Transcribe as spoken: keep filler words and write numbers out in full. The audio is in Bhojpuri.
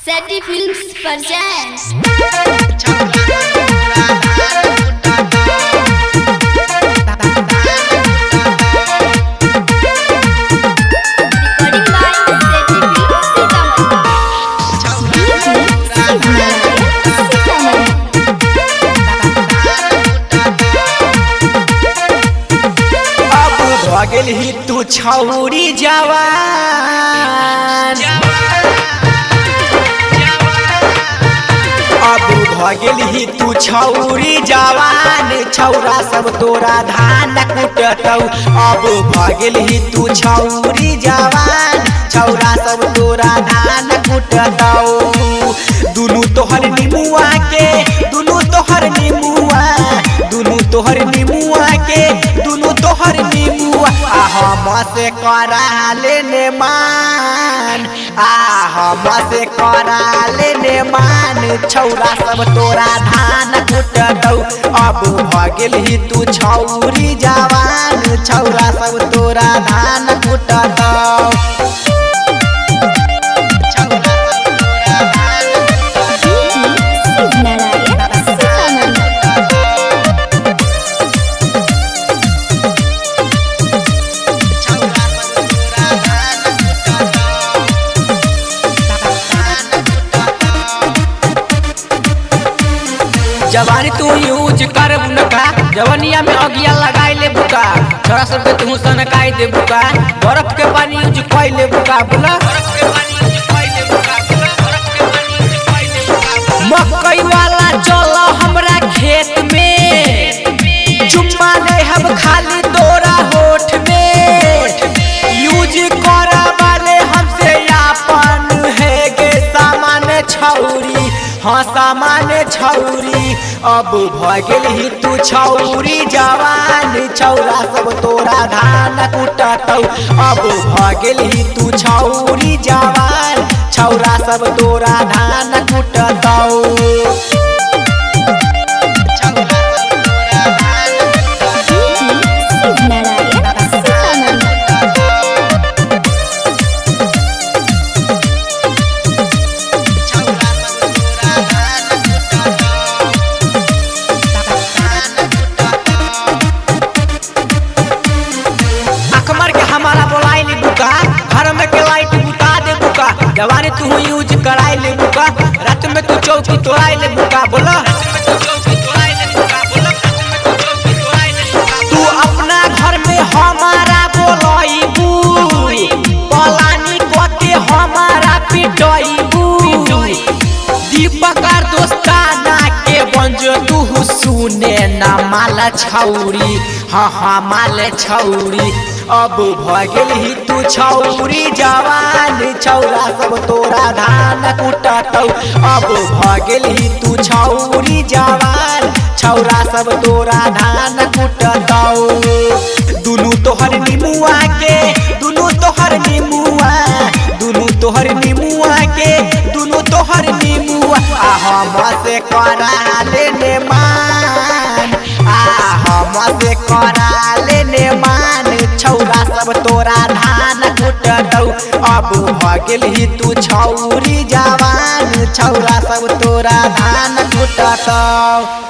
Seti Films presents recording by Seti Films Sitamarhi. अब भगल ही तू छौरी जवान अब भगल ही तू छौरी जवान छौरा सब तोरा धान कुटतौ। अब भगल ही तू छौरी जवान छौरा सब तोरा धान कुटतौ। दुनू तोहर निमुआ के दुनू तोहर निमुआ दुनू तोहर निमुआ के दुनू तोहर निमुआ आ हम से करा लेने मान आ हम से करा लेने मान छौरा सब तोरा धान कुटतौ। अब भगल ही तू छौरी जवान छौरा सब तोरा धान कुटतौ। जवानी तू यूज कर बुनका जवनिया में अगिया लगाई ले बुका छोरा सब के तू सनकाई दे बुका बर्फ के पानी यूज कोई ले बुका बोला मकई वाला चलो हमरा खेत में चुम्मा ले हम खाली तोरा होठ में यूज करा वाले हमसे यापन है गे सामान छौरी हाँ सामान छौरी। अब भगल ही तू छौरी जवान छौरा सब तोरा धान कुटतौ। अब भगल ही तू छौरी जवान छौरा सब तोरा धान कुटतौ। घर में के लाइट बुता दे बुका जवानी तू यूज कराई ले बुका रात में तू चौकी तोड़ाई ले बुका बोला तू अपना घर में हमारा बोलईबू पलानी को के हमारा पिटईबू दीपक दोस्ताना के बंजो तू सुने ना माल छौरी हाँ हाँ माल छौरी। अब भगल ही तू छौरी जवान छौरा सब तोरा धान कुटतौ। अब भगल ही तू छौरी जवान छौरा सब तोरा धान कुटतौ। दुनू तोहर निमुआ के दुनू तोहर निमुआ दुनू तोहर निमुआ के दुनू तोहर निमुआ आ हम से करा लेने मान आ हम से करा लेने मान छौरा सब तोरा धान कुटतौ। अब भगल ही तू छौरी जवान छौरा सब तोरा धान कुटतौ।